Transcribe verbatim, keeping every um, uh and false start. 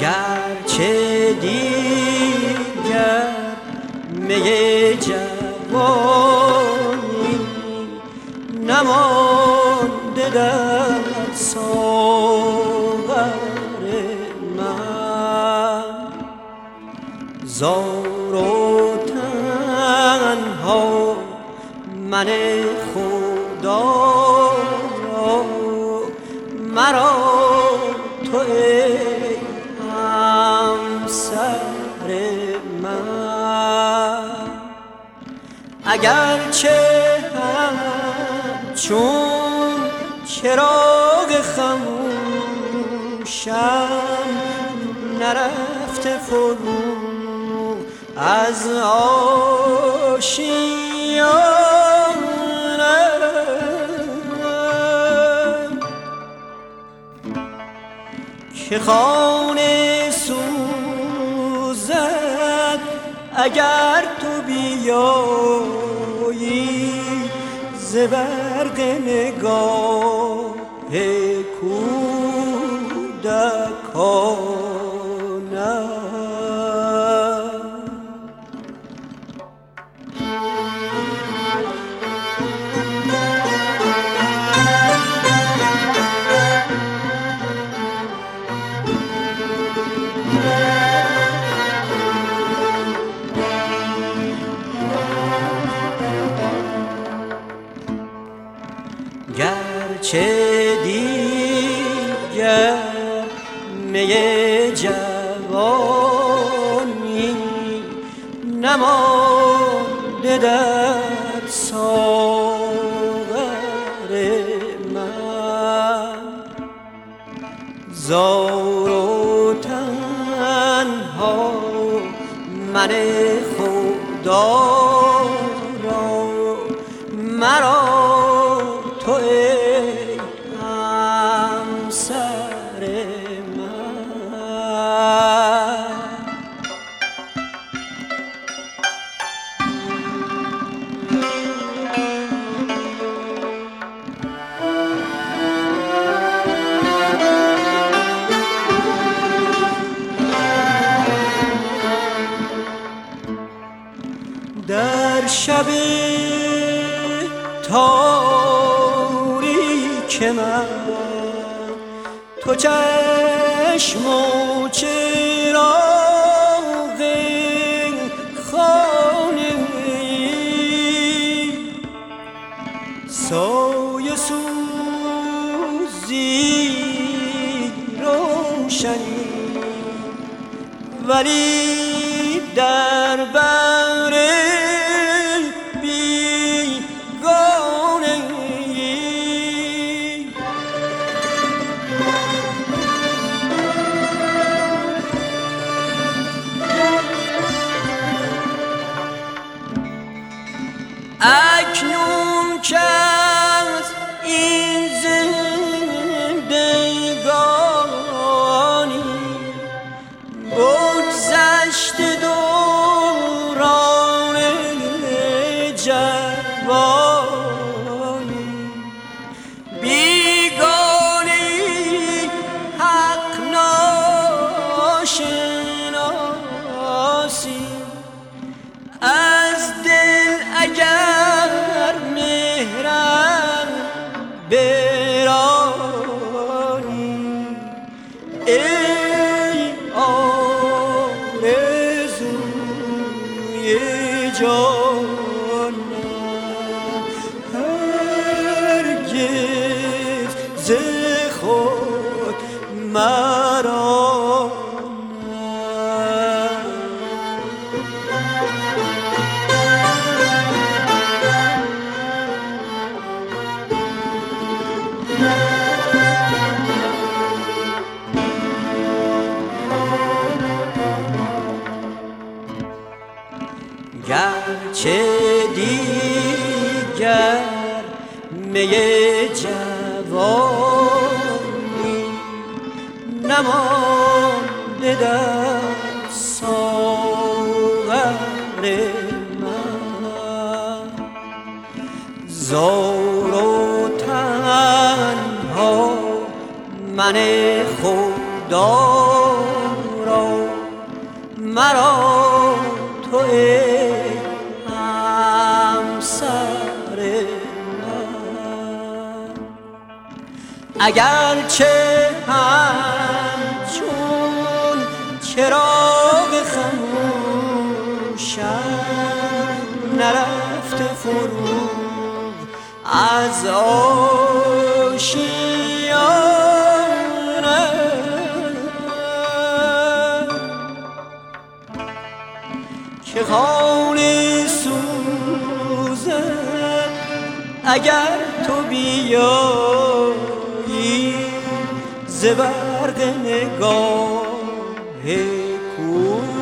گرچه دیگر می جوانی نمانده در ساغر من، زار و تنها من خدا را، مرا تو ای همسر من. اگرچه همچون چراغ خموشم نرفته فرو از آشیانم، که خانه سوزد اگر تو بیایی ز برق نگاه کودکانم. گرچه دیگر می جوانی نمانده در ساغر من، زار و تنها من خدا را، مرا تو ای همسر من. در شب تاریک من تو چشم و چراغ خانه ای، سایه سوزی روشنی، ولی در بر بیگانه ای. اکنون که از این زندگانی بگذشت دوران جوانی، بیگانه حق ناشناسی، از دل اگر مهرم برانی، ای آرزوی جانم هرگز ز خود مرا. گرچه دیگر می جوانی نمانده در ساغر من، زار و تنها من خدا مرا تو ای همسر من. اگرچه همچون چراغ خموشم نرفته فرو از آشیانه، که خانه سوزد اگر تو بیایی ز برق نگاه کوه.